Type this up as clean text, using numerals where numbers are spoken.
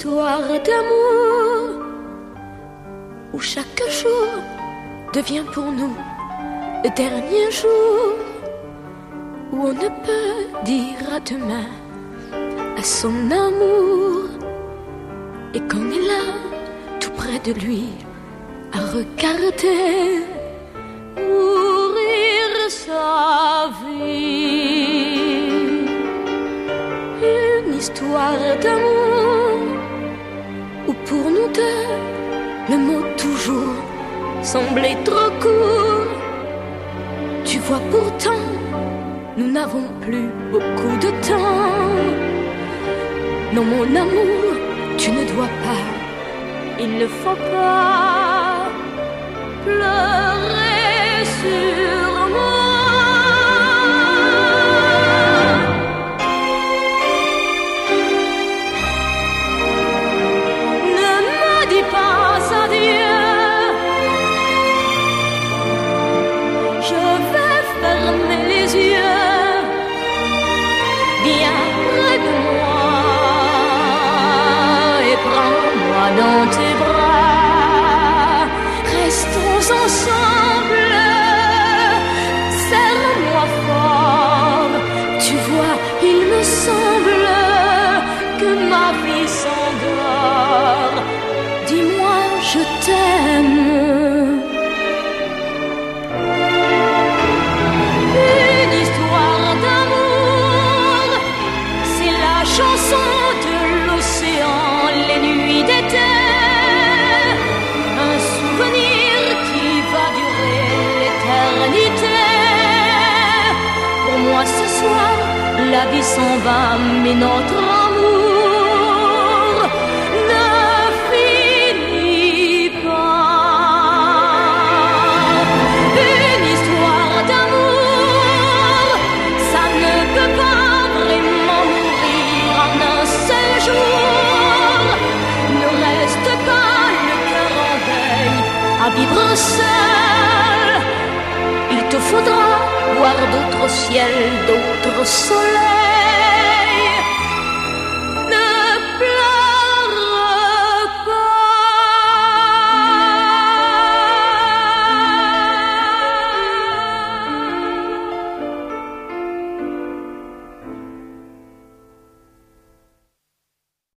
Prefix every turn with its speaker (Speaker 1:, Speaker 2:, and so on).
Speaker 1: histoire d'amour où chaque jour devient pour nous le dernier jour, où on ne peut dire à demain à son amour, et qu'on est là tout près de lui à regarder mourir sa vie. Une histoire d'amour où pour nous deux le mot toujours semblait trop court. Tu vois pourtant nous n'avons plus beaucoup de temps. Non mon amour, tu ne dois pas, il ne faut pas pleurer sur moi. Ne me dis pas adieu, je vais fermer les yeux. Viens près de moi et prends-moi dans tes bras. Restons ensemble, serre-moi fort. Tu vois, il me semble que ma vie s'endort. Dis-moi, je t'aime. Une histoire d'amour, c'est la chanson de l'océan, les nuits d'été. Un souvenir qui va durer l'éternité. Pour moi ce soir, la vie s'en va, mais notre amour ne finit pas. Une histoire d'amour, ça ne peut pas vraiment mourir en un seul jour. Ne reste pas le cœur en deuil à vivre seul. Il te faudra voir d'autres ciels, d'autres soleils.